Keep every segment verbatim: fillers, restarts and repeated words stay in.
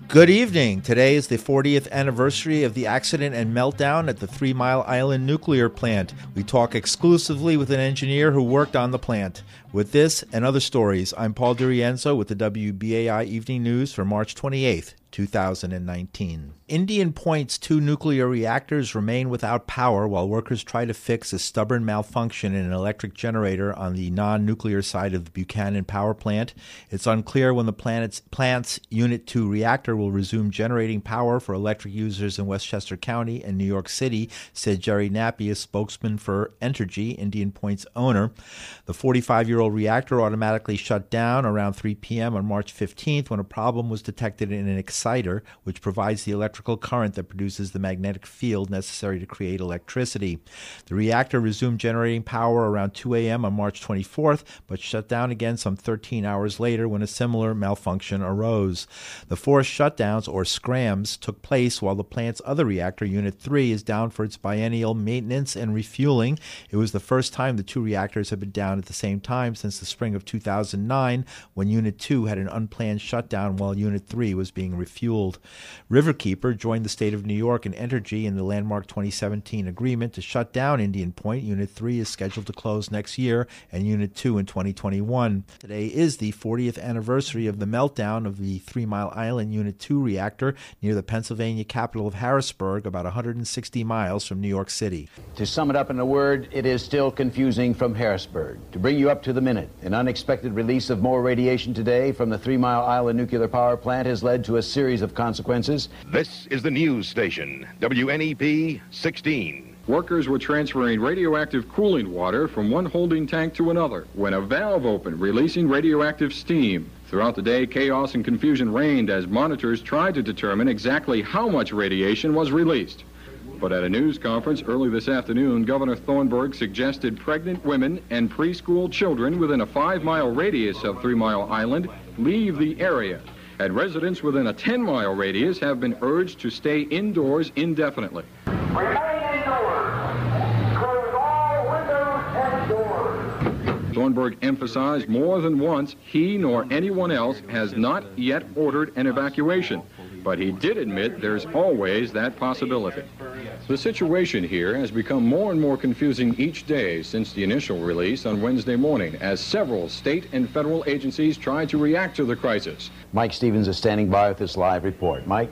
Good evening. Today is the fortieth anniversary of the accident and meltdown at the Three Mile Island nuclear plant. We talk exclusively with an engineer who worked on the plant. With this and other stories, I'm Paul DiRienzo with the W B A I Evening News for March twenty-eighth, two thousand nineteen. Indian Point's two nuclear reactors remain without power while workers try to fix a stubborn malfunction in an electric generator on the non-nuclear side of the Buchanan power plant. It's unclear when the plant's, plant's Unit two reactor will resume generating power for electric users in Westchester County and New York City, said Jerry Nappy, a spokesman for Entergy, Indian Point's owner. The forty-five-year-old reactor automatically shut down around three p.m. on March fifteenth when a problem was detected in an exciter, which provides the electrical current that produces the magnetic field necessary to create electricity. The reactor resumed generating power around two a.m. on March twenty-fourth, but shut down again some thirteen hours later when a similar malfunction arose. The forced shutdowns, or scrams, took place while the plant's other reactor, Unit three, is down for its biennial maintenance and refueling. It was the first time the two reactors had been down at the same time since the spring of two thousand nine, when Unit two had an unplanned shutdown while Unit three was being refueled. Riverkeeper joined the state of New York and Entergy in the landmark twenty seventeen agreement to shut down Indian Point. Unit three is scheduled to close next year and Unit two in twenty twenty-one. Today is the fortieth anniversary of the meltdown of the Three Mile Island Unit two reactor near the Pennsylvania capital of Harrisburg, about one hundred sixty miles from New York City. To sum it up in a word, it is still confusing from Harrisburg. To bring you up to the minute, an unexpected release of more radiation today from the Three Mile Island nuclear power plant has led to a series of consequences. This is the news station, W N E P sixteen. Workers were transferring radioactive cooling water from one holding tank to another when a valve opened, releasing radioactive steam. Throughout the day, chaos and confusion reigned as monitors tried to determine exactly how much radiation was released. But at a news conference early this afternoon, Governor Thornburg suggested pregnant women and preschool children within a five-mile radius of Three Mile Island leave the area. And residents within a ten-mile radius have been urged to stay indoors indefinitely. Remain indoors. Close all windows and doors. Thornburg emphasized more than once he nor anyone else has not yet ordered an evacuation, but he did admit there's always that possibility. The situation here has become more and more confusing each day since the initial release on Wednesday morning, as several state and federal agencies try to react to the crisis. Mike Stevens is standing by with this live report. Mike?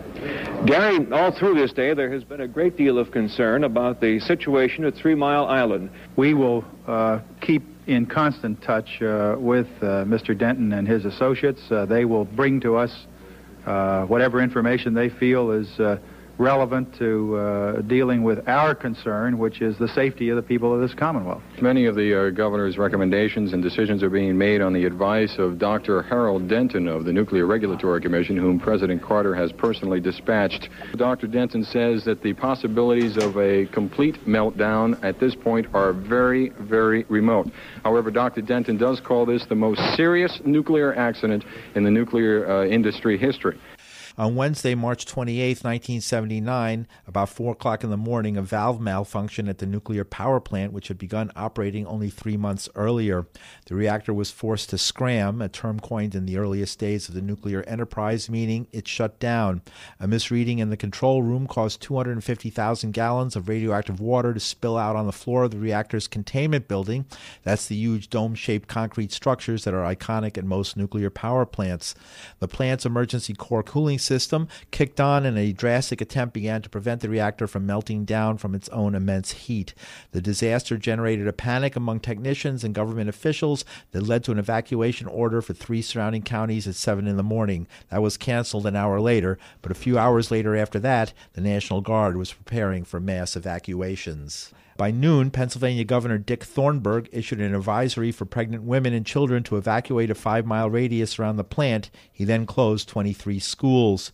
Gary, all through this day, there has been a great deal of concern about the situation at Three Mile Island. We will uh, keep in constant touch uh, with uh, Mister Denton and his associates. Uh, they will bring to us uh, whatever information they feel is uh, relevant to uh, dealing with our concern, which is the safety of the people of this Commonwealth. Many of the uh, governor's recommendations and decisions are being made on the advice of Doctor Harold Denton of the Nuclear Regulatory Commission, whom President Carter has personally dispatched. Doctor Denton says that the possibilities of a complete meltdown at this point are very, very remote. However, Doctor Denton does call this the most serious nuclear accident in the nuclear uh, industry history. On Wednesday, March twenty-eighth, nineteen seventy-nine, about four o'clock in the morning, a valve malfunctioned at the nuclear power plant, which had begun operating only three months earlier. The reactor was forced to scram, a term coined in the earliest days of the nuclear enterprise, meaning it shut down. A misreading in the control room caused two hundred fifty thousand gallons of radioactive water to spill out on the floor of the reactor's containment building. That's the huge dome-shaped concrete structures that are iconic at most nuclear power plants. The plant's emergency core cooling system kicked on, and a drastic attempt began to prevent the reactor from melting down from its own immense heat. The disaster generated a panic among technicians and government officials that led to an evacuation order for three surrounding counties at seven in the morning. That was canceled an hour later, but a few hours later after that, the National Guard was preparing for mass evacuations. By noon, Pennsylvania Governor Dick Thornburg issued an advisory for pregnant women and children to evacuate a five-mile radius around the plant. He then closed twenty-three schools.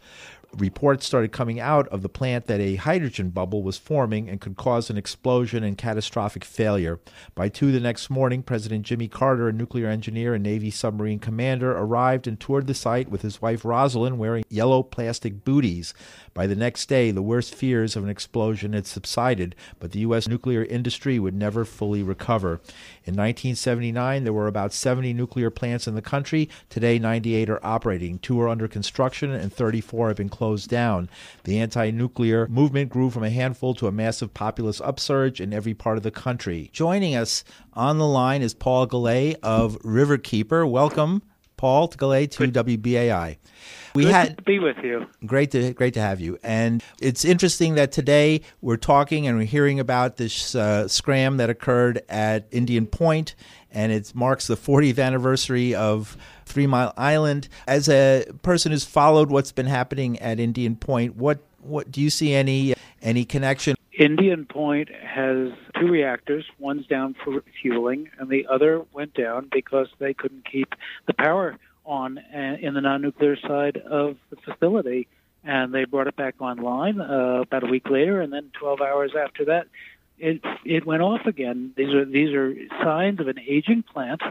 reports started coming out of the plant that a hydrogen bubble was forming and could cause an explosion and catastrophic failure. By two the next morning, President Jimmy Carter, a nuclear engineer and Navy submarine commander, arrived and toured the site with his wife Rosalind wearing yellow plastic booties. By the next day, the worst fears of an explosion had subsided, but the U S nuclear industry would never fully recover. In nineteen seventy-nine, there were about seventy nuclear plants in the country. Today, ninety-eight are operating. Two are under construction, and thirty-four have been closed down. The anti-nuclear movement grew from a handful to a massive populist upsurge in every part of the country. Joining us on the line is Paul Gallay of Riverkeeper. Welcome, Paul Gallay, to Good. W B A I. We Good had to be with you. Great to great to have you. And it's interesting that today we're talking and we're hearing about this uh, scram that occurred at Indian Point, and it marks the fortieth anniversary of Three Mile Island. As a person who's followed what's been happening at Indian Point, what what do you see any any connection? Indian Point has two reactors. One's down for refueling, and the other went down because they couldn't keep the power on uh, in the non-nuclear side of the facility, and they brought it back online uh, about a week later, and then twelve hours after that, it it went off again. These are these are signs of an aging plant,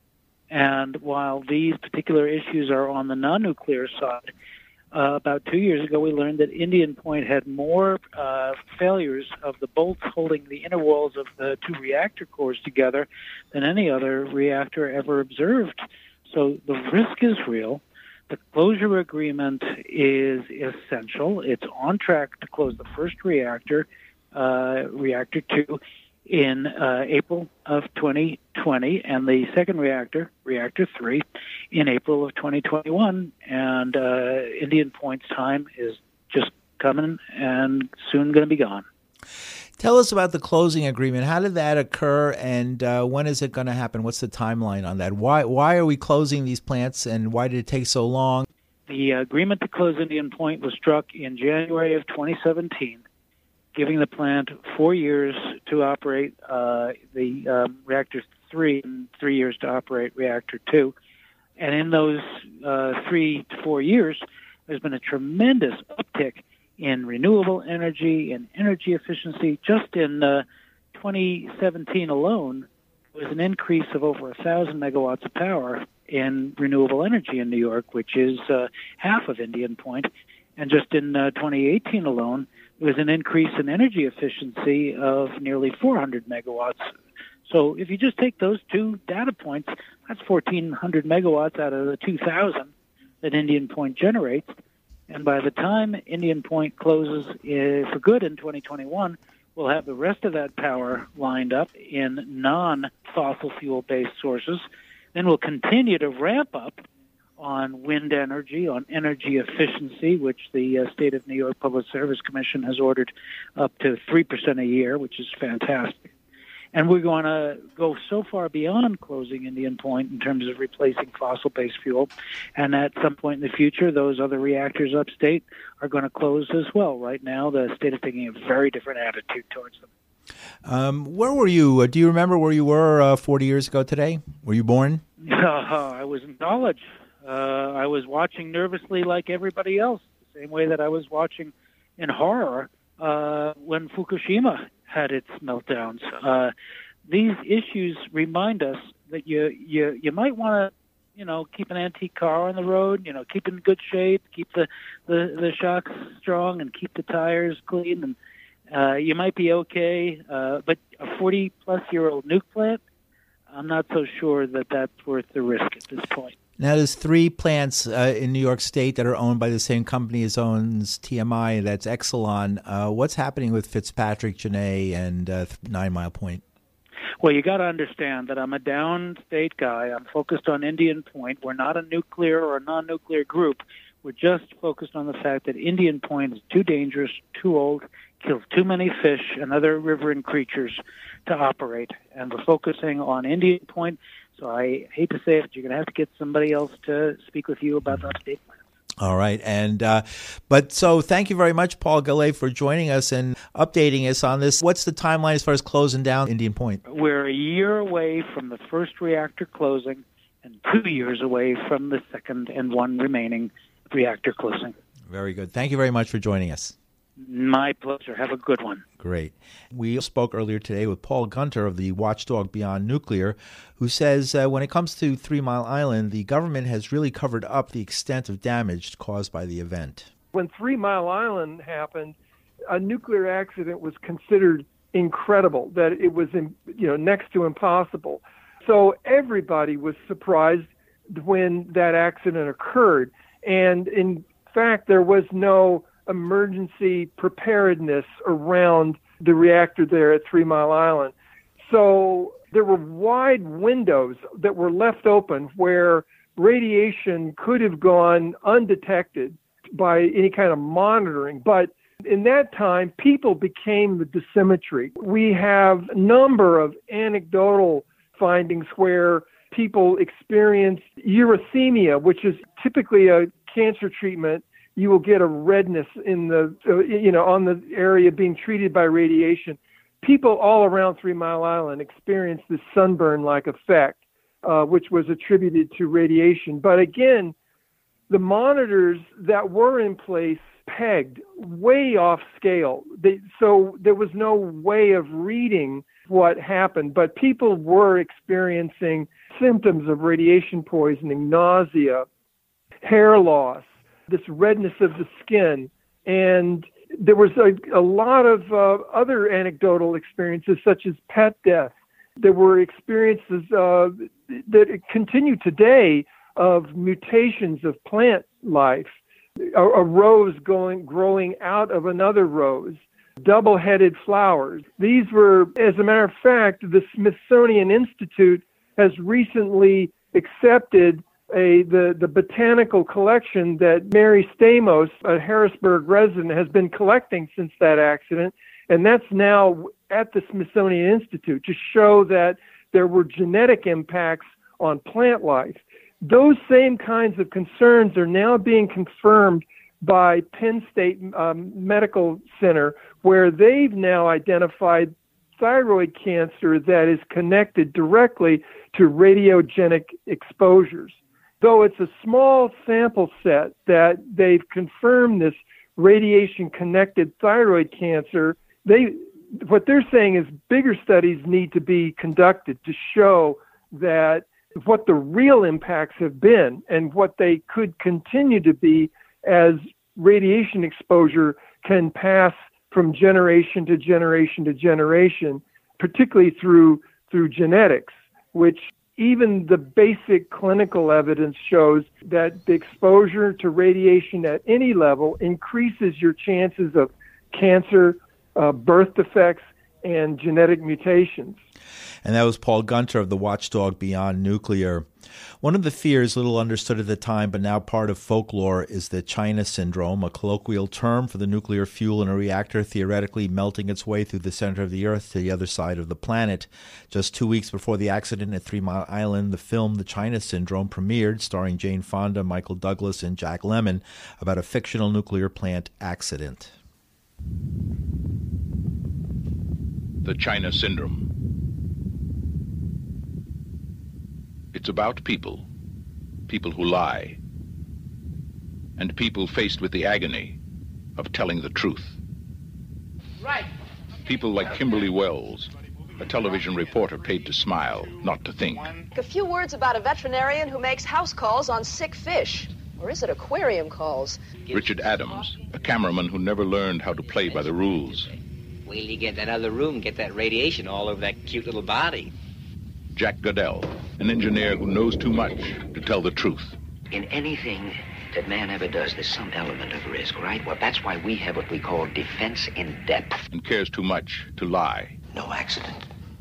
and while these particular issues are on the non-nuclear side, uh, about two years ago we learned that Indian Point had more uh, failures of the bolts holding the inner walls of the two reactor cores together than any other reactor ever observed. So the risk is real. The closure agreement is essential. It's on track to close the first reactor, uh, reactor two, in uh, April of twenty twenty, and the second reactor, reactor three, in April of twenty twenty-one. And uh, Indian Point's time is just coming and soon going to be gone. Tell us about the closing agreement. How did that occur, and uh, when is it going to happen? What's the timeline on that? Why why are we closing these plants, and why did it take so long? The agreement to close Indian Point was struck in January of twenty seventeen, giving the plant four years to operate uh, the um, reactor three and three years to operate reactor two. And in those uh, three to four years, there's been a tremendous uptick in renewable energy and energy efficiency. Just in uh, twenty seventeen alone, there was an increase of over one thousand megawatts of power in renewable energy in New York, which is uh, half of Indian Point. And just in uh, twenty eighteen alone, there was an increase in energy efficiency of nearly four hundred megawatts. So if you just take those two data points, that's fourteen hundred megawatts out of the two thousand that Indian Point generates. And by the time Indian Point closes uh, for good in twenty twenty-one, we'll have the rest of that power lined up in non-fossil fuel-based sources. Then we'll continue to ramp up on wind energy, on energy efficiency, which the uh, State of New York Public Service Commission has ordered up to three percent a year, which is fantastic. And we're going to go so far beyond closing Indian Point in terms of replacing fossil-based fuel. And at some point in the future, those other reactors upstate are going to close as well. Right now, the state is taking a very different attitude towards them. Um, where were you? Do you remember where you were uh, forty years ago today? Were you born? Uh, I was in college. Uh, I was watching nervously like everybody else, the same way that I was watching in horror uh, when Fukushima had its meltdowns. Uh, these issues remind us that you you you might want to, you know, keep an antique car on the road, you know, keep it in good shape, keep the, the, the shocks strong, and keep the tires clean, and uh, you might be okay. Uh, but a forty-plus-year-old nuke plant, I'm not so sure that that's worth the risk at this point. Now, there's three plants uh, in New York State that are owned by the same company as owns T M I, that's Exelon. Uh, what's happening with Fitzpatrick, Genet, and uh, Nine Mile Point? Well, you got to understand that I'm a downstate guy. I'm focused on Indian Point. We're not a nuclear or a non-nuclear group. We're just focused on the fact that Indian Point is too dangerous, too old, kills too many fish and other riverine creatures to operate. And we're focusing on Indian Point. So I hate to say it, but you're going to have to get somebody else to speak with you about the upstate plan. All right. And uh, but so thank you very much, Paul Gallay, for joining us and updating us on this. What's the timeline as far as closing down Indian Point? We're a year away from the first reactor closing and two years away from the second and one remaining reactor closing. Very good. Thank you very much for joining us. My pleasure. Have a good one. Great. We spoke earlier today with Paul Gunter of the Watchdog Beyond Nuclear, who says uh, when it comes to Three Mile Island, the government has really covered up the extent of damage caused by the event. When Three Mile Island happened, a nuclear accident was considered incredible, that it was, you know, next to impossible. So everybody was surprised when that accident occurred. And in fact, there was no emergency preparedness around the reactor there at Three Mile Island. So there were wide windows that were left open where radiation could have gone undetected by any kind of monitoring. But in that time, people became the dosimetry. We have a number of anecdotal findings where people experienced uricemia, which is typically a cancer treatment. You will get a redness in the, you know, on the area being treated by radiation. People all around Three Mile Island experienced this sunburn-like effect, uh, which was attributed to radiation. But again, the monitors that were in place pegged way off scale. They, so there was no way of reading what happened, but people were experiencing symptoms of radiation poisoning, nausea, hair loss, this redness of the skin. And there was a, a lot of uh, other anecdotal experiences, such as pet death. There were experiences uh, that continue today of mutations of plant life, a, a rose going growing out of another rose, double-headed flowers. These were, as a matter of fact, the Smithsonian Institute has recently accepted A, the, the botanical collection that Mary Stamos, a Harrisburg resident, has been collecting since that accident, and that's now at the Smithsonian Institute to show that there were genetic impacts on plant life. Those same kinds of concerns are now being confirmed by Penn State um, Medical Center, where they've now identified thyroid cancer that is connected directly to radiogenic exposures. Though it's a small sample set that they've confirmed this radiation-connected thyroid cancer, they what they're saying is bigger studies need to be conducted to show that what the real impacts have been and what they could continue to be as radiation exposure can pass from generation to generation to generation, particularly through through genetics, which even the basic clinical evidence shows that the exposure to radiation at any level increases your chances of cancer, uh, birth defects, and genetic mutations. And that was Paul Gunter of the Watchdog Beyond Nuclear. One of the fears, little understood at the time, but now part of folklore, is the China syndrome, a colloquial term for the nuclear fuel in a reactor theoretically melting its way through the center of the Earth to the other side of the planet. Just two weeks before the accident at Three Mile Island, the film The China Syndrome premiered, starring Jane Fonda, Michael Douglas, and Jack Lemmon, about a fictional nuclear plant accident. The China Syndrome. It's about people, people who lie, and people faced with the agony of telling the truth. Right. People like Kimberly Wells, a television reporter paid to smile, not to think. A few words about a veterinarian who makes house calls on sick fish. Or is it aquarium calls? Richard Adams, a cameraman who never learned how to play by the rules. Wait till you get that other room, get that radiation all over that cute little body. Jack Goodell, an engineer who knows too much to tell the truth. In anything that man ever does, there's some element of risk, right? Well, that's why we have what we call defense in depth. And cares too much to lie. No accident.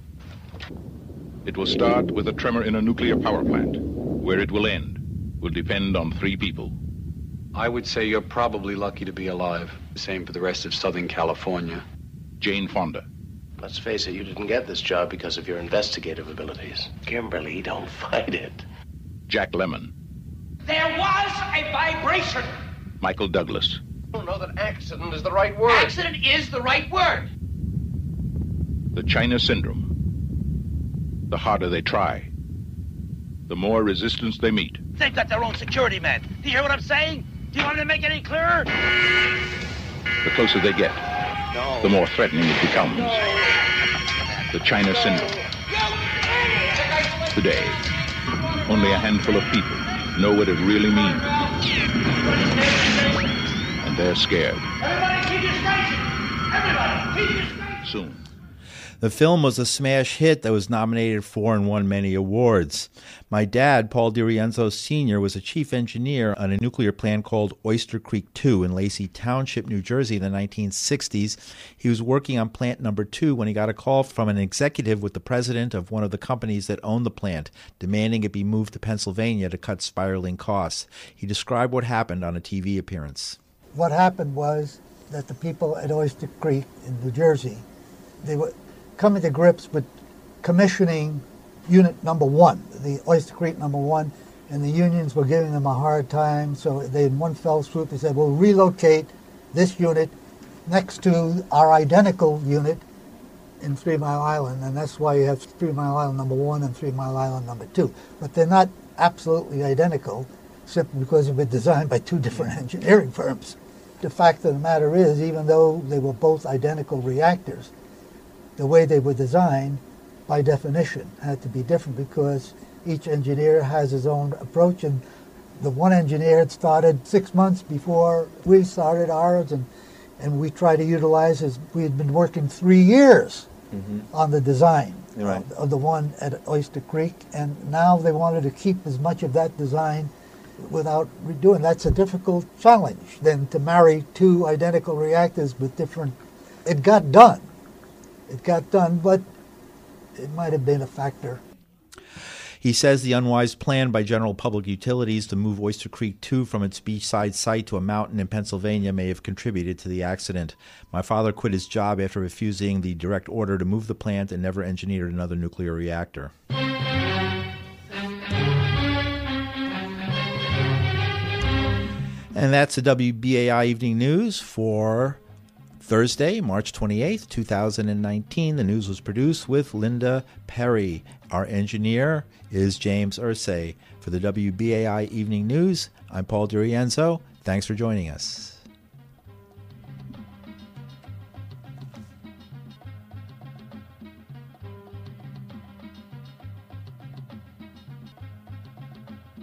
It will start with a tremor in a nuclear power plant. Where it will end will depend on three people. I would say you're probably lucky to be alive. Same for the rest of Southern California. Jane Fonda. Let's face it, you didn't get this job because of your investigative abilities. Kimberly, don't fight it. Jack Lemmon. There was a vibration. Michael Douglas. I don't know that accident is the right word. Accident is the right word. The China Syndrome. The harder they try, the more resistance they meet. They've got their own security men. Do you hear what I'm saying? Do you want me to make it any clearer? The closer they get, the more threatening it becomes. The China Syndrome. Today, only a handful of people know what it really means. And they're scared. Everybody keep your station! Everybody keep your station! Soon. The film was a smash hit that was nominated for and won many awards. My dad, Paul DiRienzo Senior, was a chief engineer on a nuclear plant called Oyster Creek two in Lacey Township, New Jersey in the nineteen sixties. He was working on plant number two when he got a call from an executive with the president of one of the companies that owned the plant, demanding it be moved to Pennsylvania to cut spiraling costs. He described what happened on a T V appearance. What happened was that the people at Oyster Creek in New Jersey, they were coming to grips with commissioning unit number one, the Oyster Creek number one, and the unions were giving them a hard time, so they, in one fell swoop, they said, we'll relocate this unit next to our identical unit in Three Mile Island, and that's why you have Three Mile Island number one and Three Mile Island number two. But they're not absolutely identical, simply because they've been designed by two different engineering firms. The fact of the matter is, even though they were both identical reactors, the way they were designed, by definition, had to be different because each engineer has his own approach. And the one engineer had started six months before we started ours, and, and we tried to utilize his, we had been working three years mm-hmm. on the design right. of, of the one at Oyster Creek, and now they wanted to keep as much of that design without redoing. That's a difficult challenge than to marry two identical reactors with different. It got done. It got done, but it might have been a factor. He says the unwise plan by General Public Utilities to move Oyster Creek two from its beachside site to a mountain in Pennsylvania may have contributed to the accident. My father quit his job after refusing the direct order to move the plant and never engineered another nuclear reactor. And that's the W B A I Evening News for Thursday, March twenty-eighth, two thousand nineteen. The news was produced with Linda Perry. Our engineer is James Ursay. For the W B A I Evening News, I'm Paul DiRienzo. Thanks for joining us.